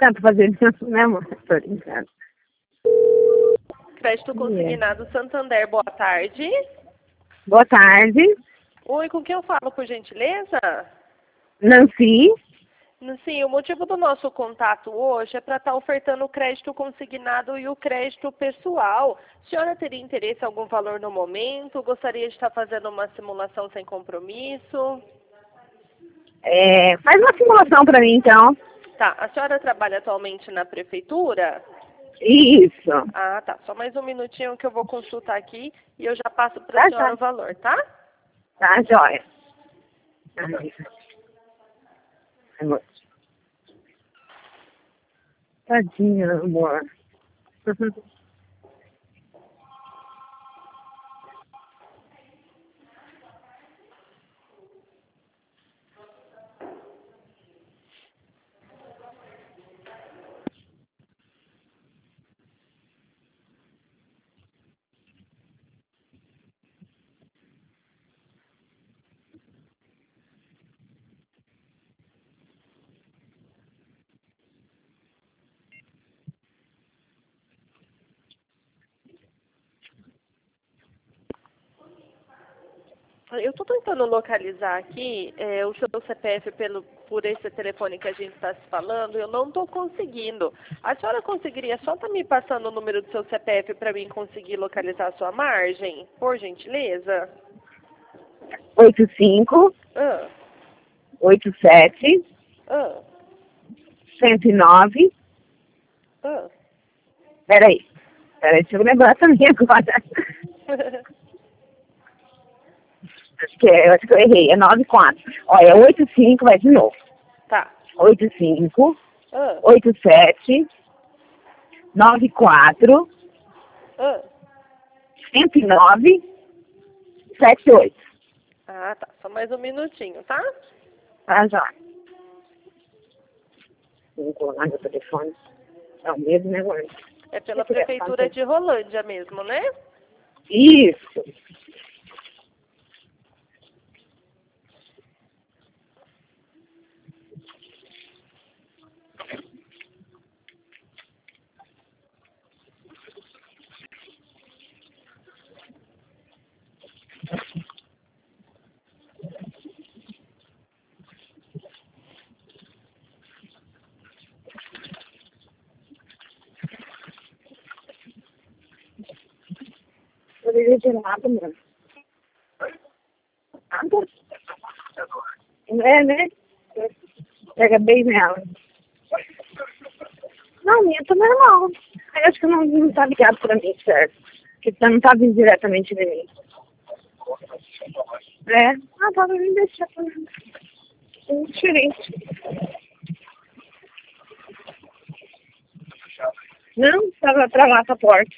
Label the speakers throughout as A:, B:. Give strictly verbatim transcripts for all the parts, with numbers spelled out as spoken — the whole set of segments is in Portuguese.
A: tanto fazer isso, né, amor? Tô brincando.
B: Crédito consignado Santander, boa tarde.
A: Boa tarde.
B: Oi, com quem eu falo, por gentileza?
A: Nancy.
B: Sim, o motivo do nosso contato hoje é para estar ofertando o crédito consignado e o crédito pessoal. A senhora teria interesse em algum valor no momento? Gostaria de estar fazendo uma simulação sem compromisso?
A: É, faz uma simulação para mim, então.
B: Tá, a senhora trabalha atualmente na prefeitura?
A: Isso.
B: Ah, tá. Só mais um minutinho que eu vou consultar aqui e eu já passo para a
A: Tá,
B: senhora
A: tá.
B: o valor, tá?
A: Tá, joia. Ai, amor. Tadinha, amor.
B: Eu estou tentando localizar aqui é, o seu C P F pelo, por esse telefone que a gente está se falando, eu não estou conseguindo. A senhora conseguiria só estar me passando o número do seu C P F para mim conseguir localizar a sua margem, por gentileza?
A: oito cinco,
B: Ah,
A: oito sete,
B: ah,
A: cento e nove.
B: ah.
A: Peraí. Peraí, deixa eu lembrar também agora. Acho que é, eu acho que eu errei. É nove quatro. Olha, é oito cinco, vai de novo.
B: Tá.
A: oito cinco,
B: Ah,
A: oito sete, nove quatro,
B: ah.
A: cento e nove, sete oito.
B: Ah, tá. Só mais um minutinho, tá?
A: Tá, já. Vou colocar meu telefone. É o mesmo negócio.
B: É pela prefeitura de Rolândia mesmo, né?
A: Isso. Poderia ter nada, mano. Nada? É, né? Pega bem nela. Não, minha tá normal. Eu acho que não, não tá ligado pra mim, certo? Que tá, não tá vindo diretamente de mim. É? Ah, tá, me deixar. É diferente. Não, estava pra lá, pra porta.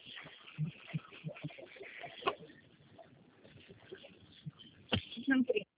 A: Não tem.